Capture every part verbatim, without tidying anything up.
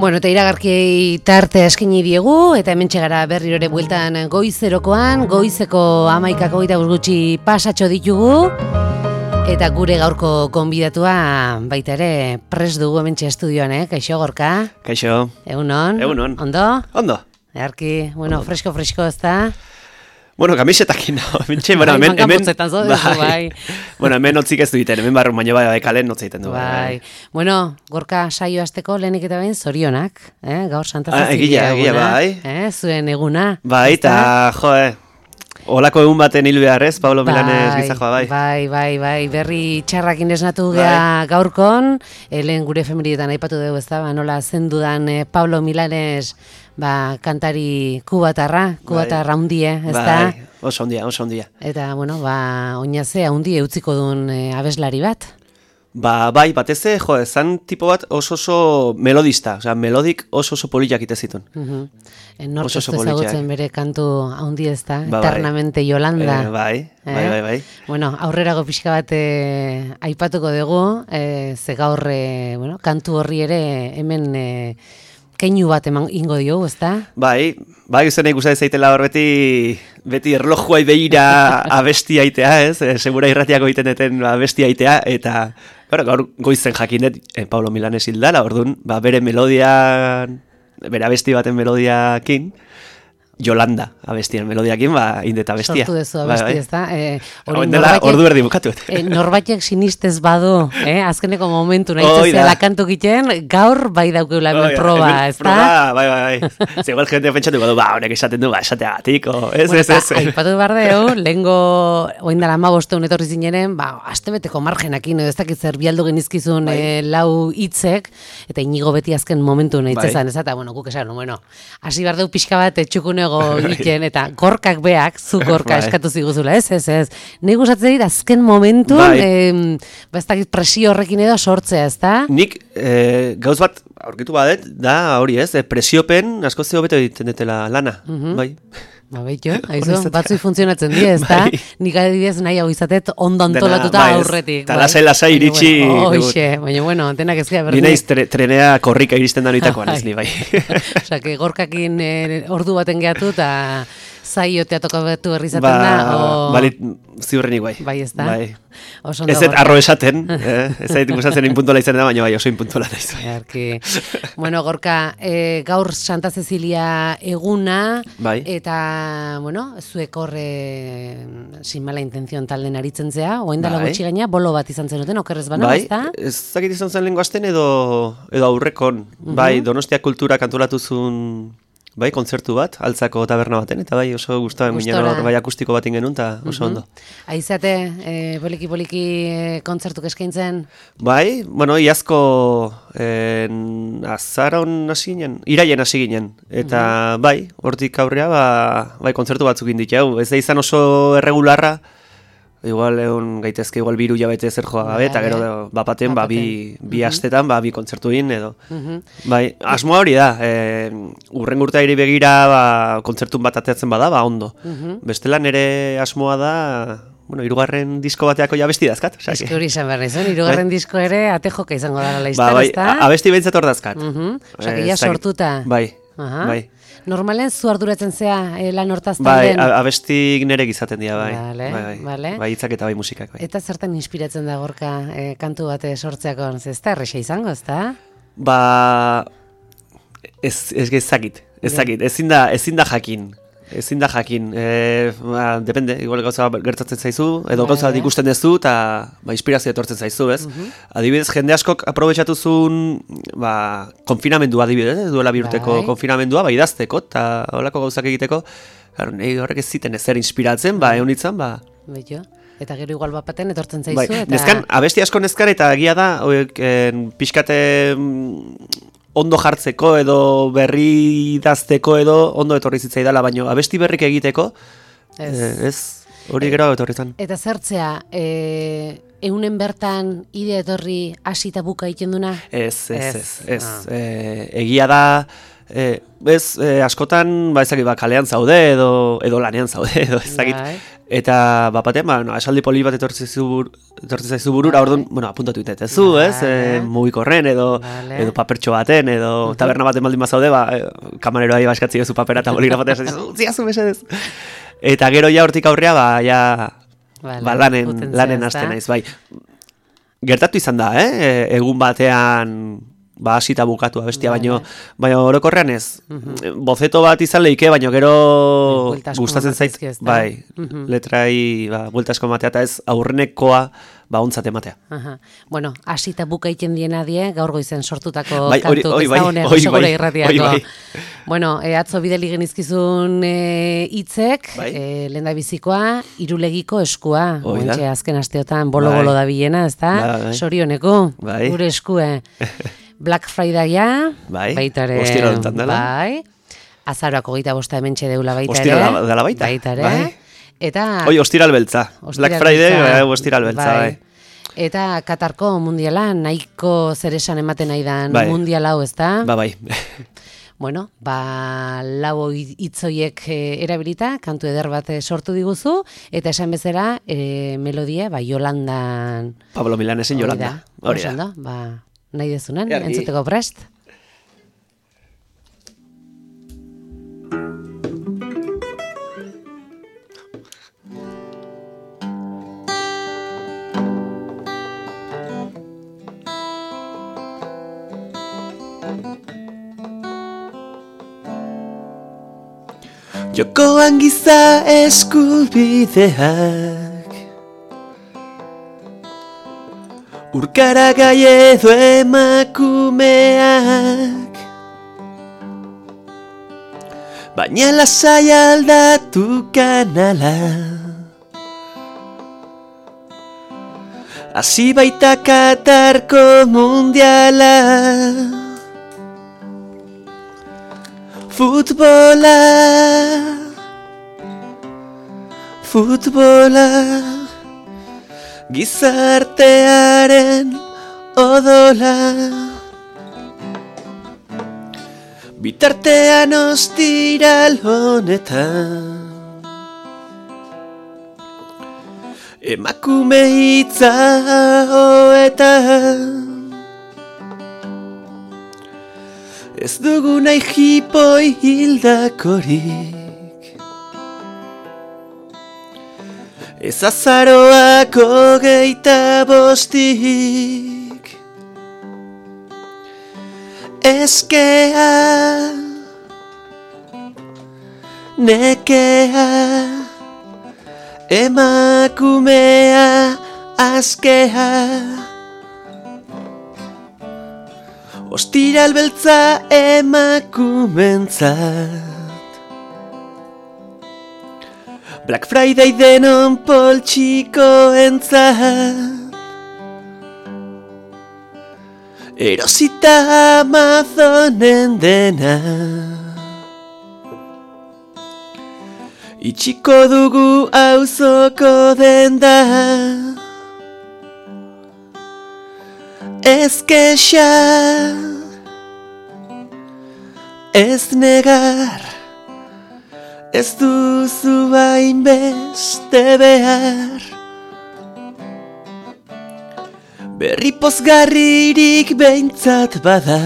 Bueno, eta iragarki tarte eskini diegu, eta hementxe gara berriro ere bueltan goizerokoan, goizeko hamaikako eta gutxi pasatxo ditugu, eta gure gaurko konbidatua baita ere prest dugu hementxe estudioan, eh? Kaixo, Gorka? Kaixo. Egunon? Egunon. Ondo? Ondo. Earki, bueno, fresko-fresko ez da? Bueno, kamisetakin, no, mentxe, bueno, hemen, hemen, zo, bai. bai. bueno, hemen notzik ez du iten, hemen barru, baina bai, bai, kalen notzik iten du. Bai. Bueno, Gorka saio azteko lehenik eta behin zorionak, eh? Gaur Santa Cecilia ah, egia, egia, bai. Eh? Zuen eguna. Bai, eta, jo, eh, olako egun baten hil beharrez, Pablo bai, Milanes gizajoa, bai. Bai, bai, bai, berri txarrakin esnatu gea bai. Gaurkon, e, lehen gure efemerietan aipatu dugu ez da, ba, nola zendudan e, Pablo Milanes, ba, kantari kubatarra, kubatarra bai. Hundie, ez da? Bai, oso hundia, oso hundia. Eta, bueno, ba, oinazea hundie utziko duen e, abeslari bat. Ba, bai, batez ere, jo, zan tipo bat oso oso melodista, osea, melodik oso oso poliak ite zituen. Uh -huh. e, Nortu ez ezagutzen bere kantu haundi ez da, ba, eternamente bai. Yolanda. Eh, bai, eh? bai, bai, bai. Bueno, aurrerago pixka bat eh, aipatuko dugu, eh, ze gaur, eh, bueno, kantu horri ere hemen... Eh, keinu bat eman ingo diogu, ez da? Bai, bai, zen ikusten zaitela hor beti, beti erlojuai behira abesti aitea, ez? E, segura irratiako egiten deten abesti aitea, eta bueno, gaur goizen jakinet, eh, Pablo Milanes hildala, orduan, ba, bere melodian, bere abesti baten melodiakin, Yolanda abestien melodiakin, ba, indeta abestia. Sortu dezu abesti, ez da? Eh, ordu berdi bukatu. Eh, norbaitek sinistez badu, eh? Azkeneko momentu nahi zezela kantu giten, gaur bai daukeula hemen proba, ez da? Proba, bai, bai, bai. Zegoel jente pentsatuko du, ba, honek esaten du, ba, esateagatik, o, ez, bueno, ez, ez. Aipatu behar deu, lehengo, oindala ama bosteun etorri zinenen, ba, astebeteko margenakin, edo ez dakit zer bialdu genizkizun bai. eh, lau hitzek, eta inigo beti azken momentu nahi zezan, bai. Ez da, eta, bueno, guk esan, bueno, hasi behar deu pixka bat etxukune egiten, eta Gorkak beak, zu Gorka bai. Eskatu ziguzula, ez, ez, ez. Nik gustatzen dit, azken momentun, bai. eh, bastakit presio horrekin edo sortzea, ez da? Nik, eh, gauz bat, aurkitu badet, da, hori ez, eh, presiopen, asko zeo bete egiten detela lana, uh -huh. bai. Ba, behitu, haizu, batzui funtzionatzen dira, ez da? Bai. Nik adibidez nahi hau izatet ondo antolatuta bai, aurretik. Eta lasai, lasai iritsi. Hoxe, baina, bueno, denak ez gara berdin. Ni naiz tre, trenea korrika iristen da noitakoan ez, ni bai. Osa, que Gorkakin eh, ordu baten gehatu, eta zaiotea tokatu berri izaten ba, da. O... Balit, ziurrenik bai. Bai, ez da? Bai. Ez ez arro esaten, eh? Ez zait gustatzen inpuntuala izan da, baina bai, oso inpuntuala da izan. Erki. Bueno, Gorka, eh, gaur Santa Cecilia eguna, bai. Eta, bueno, zuek horre sin mala intención talden aritzen zea, oen dela bai. Gutxi gaina, bolo bat izan zenuten, okerrez bana, bai. Ez da? Ez zakit izan zen lehenko asten edo, edo aurrekon, uh -huh. bai, Donostia Kultura kantulatuzun... Bai, kontzertu bat, altzako taberna baten, eta bai, oso gustatzen ginen hor, bai, akustiko bat ingenun, eta oso uh -huh. ondo. Aizate, eh, poliki-poliki eh, kontzertuk eskaintzen? Bai, bueno, iazko eh, azaron hasi ginen, iraien hasi ginen, eta uh -huh. bai, hortik aurrea, ba, bai, kontzertu batzuk indik jau, ez da izan oso erregularra, igual egon gaitezke igual biru jabete zer joa gabe, eta gero bapaten, ba, bi, bi astetan, ba, bi kontzertu egin edo. Uh-huh. Bai, asmoa hori da, e, urren urtea iri begira, ba, kontzertun bat ateatzen bada, ba, ondo. Uh-huh. Bestela nere asmoa da, bueno, irugarren disko bateako ja besti dazkat. Ez que hori izan behar nizun, irugarren disko ere atejoka izango dara laiztan, ba, bai, ez da? Abesti behintzat hor dazkat. Uh-huh. Osa, que ja sortuta. Bai, uh-huh. bai. Normalen zu arduratzen zea eh, lan hortaz bai, den? Bai, abestik nere gizaten dira, bai. Vale, bai, bai. Vale. Bai, hitzak eta bai musikak, bai. Eta zertan inspiratzen da Gorka eh, kantu bate sortzeako, ez da, erresa izango, ez da? Ba, ez, ez gezakit, ez zakit, ezin da, ezin da jakin. Ezin da jakin, e, ba, depende, igual gauza gertatzen zaizu, edo gauza bat ikusten dezu, eta ba, inspirazio etortzen zaizu, ez? Uh -huh. Adibidez, jende askok aprobetxatuzun, ba, konfinamendua adibidez, duela bi urteko konfinamendua, ba, idazteko, eta holako gauzak egiteko, claro, nahi horrek ez ziten ezer inspiratzen, ba, egon itzan, ba... Beto. Eta gero igual bapaten etortzen zaizu, bai, eta... Nezkan, abesti asko nezkan, eta egia da, oek, en, pixkate... ondo jartzeko edo berri idazteko edo ondo etorri zitzaidala, baino abesti berrik egiteko, ez, eh, ez hori gero etorritan. Eta zertzea, e, eunen bertan ide etorri hasi eta buka egiten duna? Ez, ez, ez, ez. Ah. E, egia da, e, ez, e, askotan, ba ezagik, ba, kalean zaude edo, edo lanean zaude, edo ezagik. Bai. Eta bapatean, ba, no, esaldi poli bat etortze zaizu burura, orduan, bueno, apuntatu itetezu, ez? E, mugikorren edo, vale. edo papertxo baten, edo uh -huh. taberna baten baldin bazaude, ba, kamareroa iba eskatzi zu papera eta boligrafatea zaizu, ziazu mesedez. Eta gero ja hortik aurrea, ba, ja, vale. ba, lanen, lanen hasten naiz, bai. Gertatu izan da, eh? Egun batean... ba, hasita bukatu abestia, baino, baino orokorrean ez. Mm-hmm. Bozeto bat izan leike, baino gero gustatzen zait, bai, mm-hmm. letrai, ba, buelta asko matea, eta ez aurrenekoa, ba, ontzat ematea. Aha. Bueno, hasita buka iten diena die, gaur goizen sortutako bai, kantu, oi, ez da honean, oi, segure bai, irratiako. Bai. Bueno, e, atzo bideli genizkizun hitzek, e, bai. e, lehen da bizikoa, irulegiko eskua, ointxe azken asteotan, bolo-bolo bai. da bilena, ez da? Bai. Sorioneko, bai. gure eskue. Black Friday-a, bai, baitare, bai, azaroako gita bosta hementxe deula baitare. Ostira dela baita. Baitare, bai. Eta... Oi, ostiral beltza. Black Friday, bai, ostiral beltza, bai. bai. Eta Katarko mundiala, nahiko zeresan ematen nahi dan bai. mundial hau, ez da? Ba, bai. Bueno, ba, lau hitzoiek e, erabilita, kantu eder bat sortu diguzu, eta esan bezala, e, melodia, ba, Yolandan... Pablo Milanesen Yolanda. Hori da. da. Ba, nahi dezunen, entzuteko prest. Jokoan giza eskubideak Urkara gai edo emakumeak Baina lasai aldatu kanala Hasi baita Katarko mundiala Futbola, futbola, gizartearen odola. Bitartean ostiral honetan, emakume hitza hoetan. Ez dugu nahi jipoi hildakorik Ez azaroak hogeita bostik Eskea Nekea Emakumea Askea Ostiral beltza emakumentzat Black Friday denon poltsikoentzat Erosita Amazonen dena Itxiko dugu auzoko denda Ez kexa, ez negar, ez duzu hainbeste behar. Berri pozgarririk behintzat bada,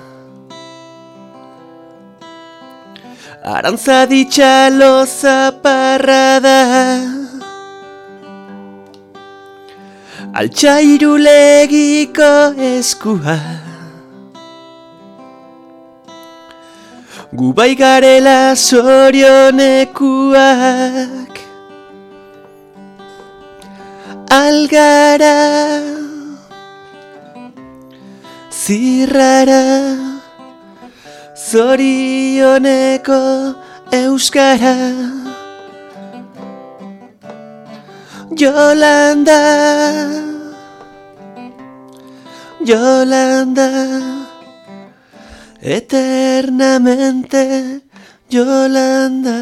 arantza ditxalo zaparrada. Altsairulegiko eskua Gu bai garela zorionekuak Algara Zirrara Zorioneko euskara Yolanda, Yolanda, eternamente Yolanda.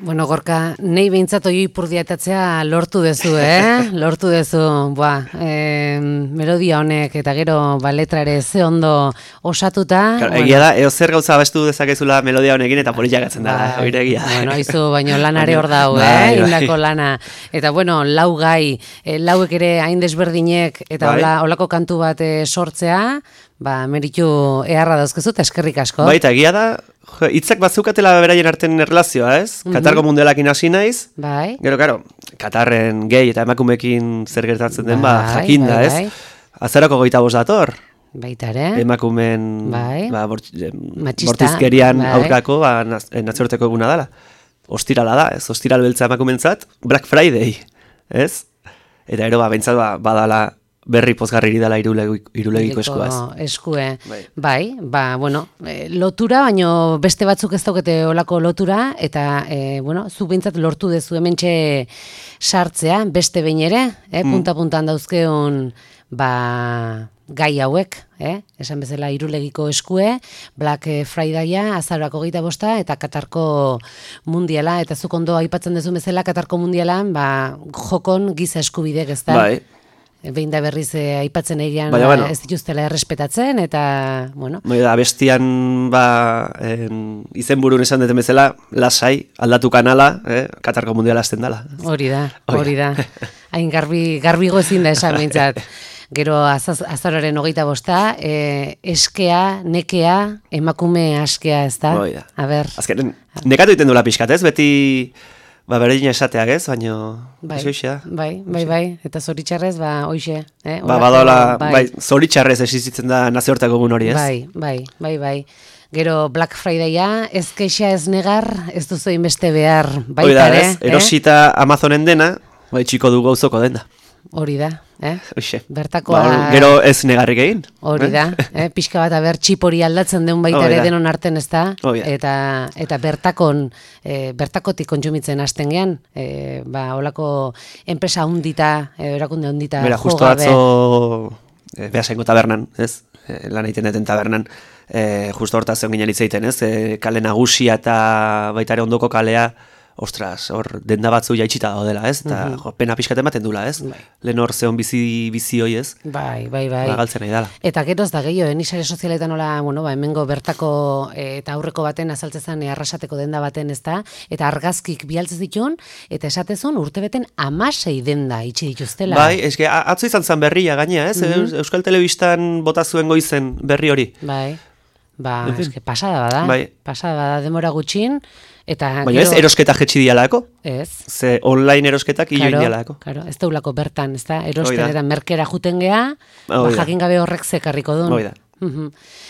Bueno, Gorka, nahi behintzat oi ipurdiatatzea lortu dezu, eh? Lortu dezu, boa, eh, melodia honek eta gero ba, letra ere ze ondo osatuta. Claro, bueno. Egia da, eo zer gauza abestu dezakezula melodia honekin eta politiakatzen da, bai, oire egia. Bueno, izu, baino lanare hor dau, eh? Bai, bai. Indako lana. Eta bueno, lau gai, eh, lauek ere hain desberdinek eta Bai. hola, holako kantu bat eh, sortzea, ba, meritu eharra dauzkezu eta eskerrik asko. Baita, egia da, jo, hitzak batzukatela beraien arten erlazioa, ez? Mhm. Katargo mundialakin hasi naiz, Bai. gero, karo, Katarren gehi eta emakumekin zer gertatzen den, ba, Bai, jakinda, bai, ez? bai. Azaroko goita bost dator, Baita ere. emakumen Bai. ba, bort, Machista, bortizkerian bai. aurkako ba, naz, nazioarteko eguna dela. Ostirala da, ez? Ostiral beltza emakumentzat, Black Friday, ez? Eta ero, ba, bentsat, ba, badala berri pozgarriri dela irulegiko, irulegiko eskuaz. Eskue. Bai. Bai, ba, bueno, eh, lotura, baino beste batzuk ez daukete olako lotura, eta, eh, bueno, zu bintzat lortu dezu hementxe sartzea, beste behin ere, eh, punta-puntan dauzkeun, ba, gai hauek, eh? Esan bezala irulegiko eskue, Black Fridaya, azarako geita bosta, eta Katarko mundiala, eta zuk ondo aipatzen dezu bezala, Katarko mundialan, ba, jokon giza eskubidek, ez da? Bai. Behin da berriz eh, aipatzen egian Baina, bueno. ez dituztela errespetatzen, eta, bueno. Bai, da, bestian, ba, en, izenburun esan duten bezala, lasai, aldatu kanala, eh? Katarko mundiala azten dela. Hori da, hori da. Hain garbi, garbigo ezin da esan behintzat. Gero azaz, azararen hogeita bosta, eh, eskea, nekea, emakume askea, ez da? Hori da. A ber. Azken, nekatu iten duela pixkat, ez? Beti, ba, berein esateak, ez? Baina, Bai, ez hoxe da. bai, bai, bai, eta zoritxarrez, ba, hoxe. Eh? Ba, Horako, badola, bai, zoritxarrez esizitzen da nazioarteko egun hori, ez? Bai, bai, bai, bai. Gero Black Fridaya, ez keixa ez negar, ez duzu inbeste behar, baita Hori da, ere. ez? Erosita Amazonen dena, bai, txiko du gauzoko dena. Hori da, eh? Hoxe. Bertakoa... Ba, gero ez negarrik egin. Hori da, eh? Pixka bat aber txipori aldatzen den baita Hori ere da. denon arten, ez da? Hori da. Eta, eta bertakon, eh, bertakotik kontsumitzen hasten gean, eh, ba, holako enpresa hundita, eh, erakunde hundita Bera, justo jogabe. atzo, e, behasengo tabernan, ez? E, lan egiten deten tabernan, e, justo hortaz egon ginen hitzeiten, ez? E, kale nagusia eta baita ere ondoko kalea, ostras, hor denda batzu jaitsita daudela, ez? Eta Mhm. jo, pena pixkat ematen dula, ez? Bai. Lehen hor zeon bizi, bizi hoi, ez? Bai, bai, bai. Ba, galtzen nahi dala. Eta geroz da gehiago, eh? Ni sare sozialetan nola, bueno, ba, hemengo bertako eh, eta aurreko baten azaltzezan eh, arrasateko denda baten, ez da? Eta argazkik bialtze ditun, eta esatezun urtebeten amasei denda itxi dituztela. Bai, eske, a- atzo izan zen berria gainea, ez? Mhm. Euskal Telebistan bota zuen goizen berri hori. Bai. Ba, En fin. eske pasada bada. Bai. Pasada bada demora gutxin, eta Baina ez, erosketa jetxi dialako, Ez. ze online erosketak ioin Claro, dialako. claro, ez daulako bertan, ez da? Hoi Erosten da. eta merkera juten gea, ba, Hoi da. jakin gabe horrek zekarriko duen. Hoi da. Mhm.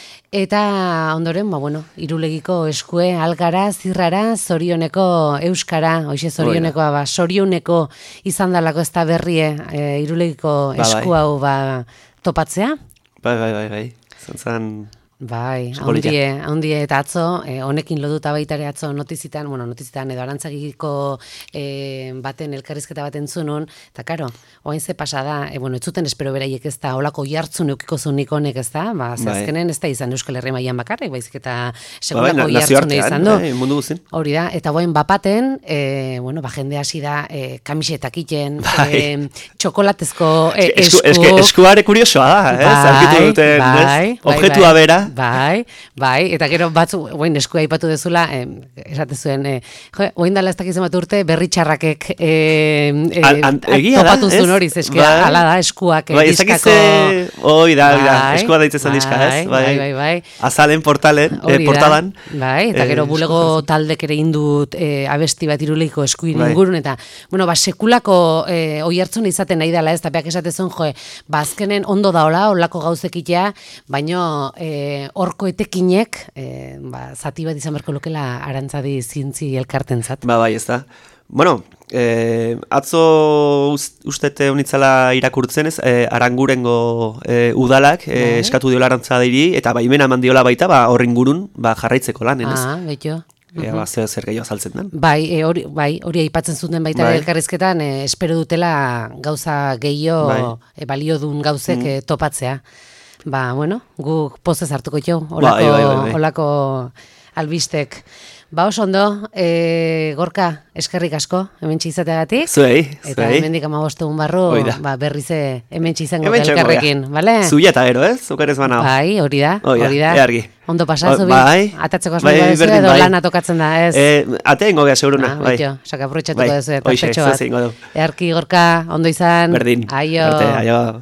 Eta ondoren, ba, bueno, irulegiko eskue, algara, zirrara, zorioneko euskara, hoxe zorionekoa, ba, sorioneko izan dalako ez da berrie e, irulegiko Ba, bai. esku hau ba, topatzea. Bai, bai, bai, bai. Zantzan... Bai, Polita. haundie, haundie eta atzo, eh, honekin loduta baita ere atzo notizitan, bueno, notizitan edo arantzagiko eh, baten elkarrizketa baten zunun, eta karo, oain ze pasada, eh, bueno, ez zuten espero beraiek ez da, olako jartzun eukiko zunik honek ez da, ba, ze Bai. azkenen ez da izan Euskal Herri mailan bakarrik, baizik eta Ba, bai, segurako na- jartzune nazioartean, izan du. bai, mundu guzin. Hori da, eta boen bapaten, e, bueno, ba, jende hasi da e, kamisetak iten, Bai. e, txokolatezko e, Esku, esku, eske, eskuare kuriosoa da, ez? Aurkitu duten, bai, ez? Objetua bai, bera. Bai, bai, eta gero batzu, oain eskua aipatu dezula, eh, esate zuen, eh, jo, oain dala ez dakizen bat urte, berri txarrakek eh, eh, An- an- egia da, topatu zuen ez? hori, zeske, Bai. ala da, eskuak eh, Bai, ez dakiz, diskako... eh, hoi da, hoi da, Bai, eskua daitzen diska, ez? bai, bai, bai, bai. Azalen portalen, eh, Hori da, portalan. bai, eta eh, gero bulego esku taldek ere indut eh, abesti bat iruleiko eskuin Bai. ingurun, eta, bueno, ba, sekulako eh, oi hartzun izaten nahi dela, ez, eta beak esatezun, jo, ba, azkenen ondo daola, olako gauzekitea, baino eh, horko etekinek, eh, ba, zati bat izan berko lukela arantzadi zientzi elkartentzat. Ba, bai, ez da. Bueno, eh, atzo ust- ustete unitzala irakurtzen ez, eh, Arangurengo eh, udalak eh, Bai. eskatu diola arantzadiri, eta baimena eman diola baita, ba, horren gurun, ba, jarraitzeko lanen, ez? Ah, betxo. Ea, ba, zer, zer gehiago azaltzen den. Bai, e, hori, bai, hori aipatzen zuten baita Bai. bai. elkarrizketan, e, espero dutela gauza gehiago Bai. e, balio dun gauzek Mm. e, topatzea. Ba, bueno, guk pozez hartuko jo, Bai, olako, bai, bai, bai. olako albistek. Ba, oso ondo, e, Gorka, eskerrik asko, hementsi izateagatik. Zuei, Eta zuei. hemendik amabostegun barru, ba, berriz hementsi izango Hementxe elkarrekin, bale? Zuia eta gero, ez? Zukarez banao. Bai, hori da, hori da. Eargi. Ondo pasatzu bi, Bai, atatzeko asmo bai, badezu berdin, edo bai. lana tokatzen da, ez? Eh, ate ingo geha, seguruna, Ah, bai. betxo, saka aprobetxatuko Bai, dezu eta hoxe, petxo bat. zuze ingo du. Earki, Gorka, ondo izan. Berdin. Aio. Arte, aio.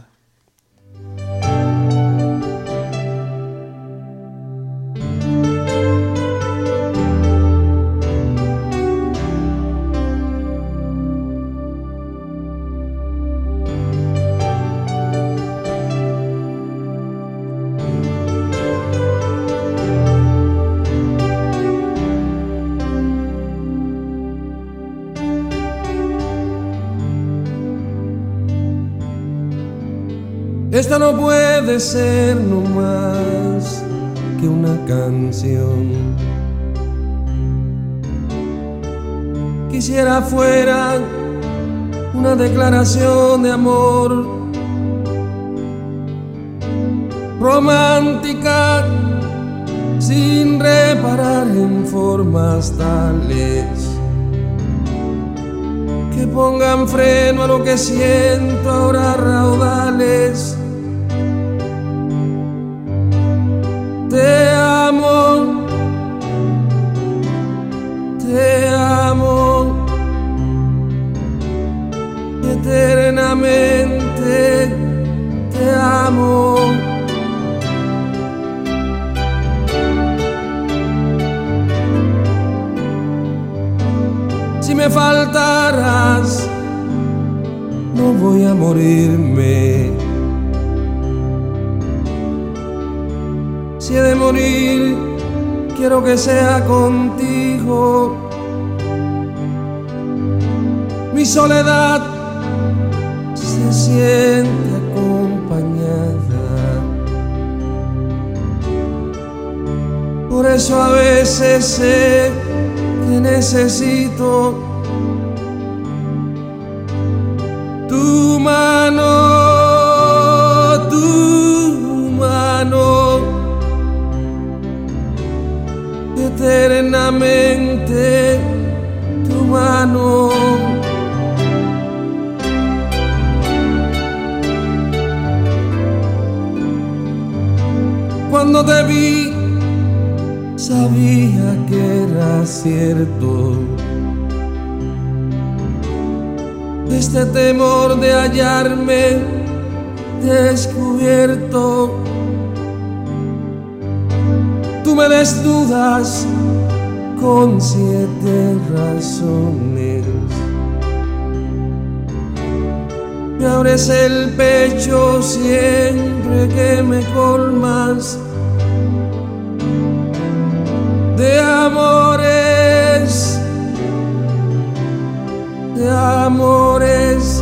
Esta no puede ser no más que una canción. Quisiera fuera una declaración de amor romántica, sin reparar en formas tales que pongan freno a lo que siento ahora raudales. Te amo, te amo, eternamente te amo. Si me faltaras, no voy a morirme. Si he de morir, quiero que sea contigo. Mi soledad se siente acompañada. Por eso a veces sé que necesito tu mano, tu mano. Eternamente tu mano. Cuando te vi, sabía que era cierto este temor de hallarme descubierto. Tú me desnudas con siete razones, me abres el pecho siempre que me colmas de amores, de amores,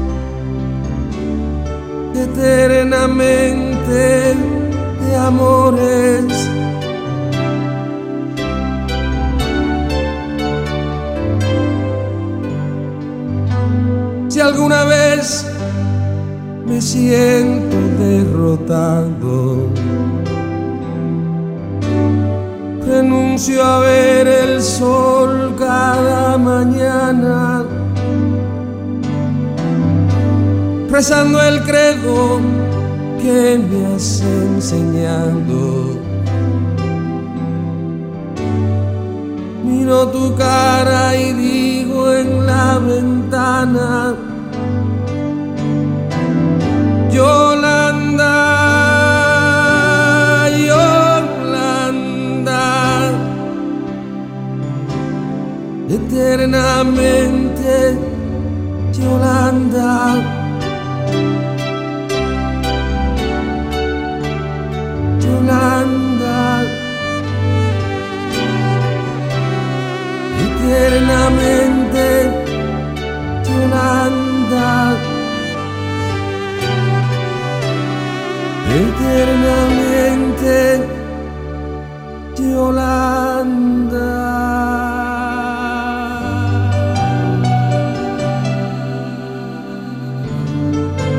eternamente de amores. Si alguna vez me siento derrotado, renuncio a ver el sol cada mañana, rezando el credo que me has enseñado. Miro tu cara y digo en la ventana: Yolanda, Yolanda, eternamente Yolanda, Yolanda, eternamente Yolanda, eternamente Yolanda.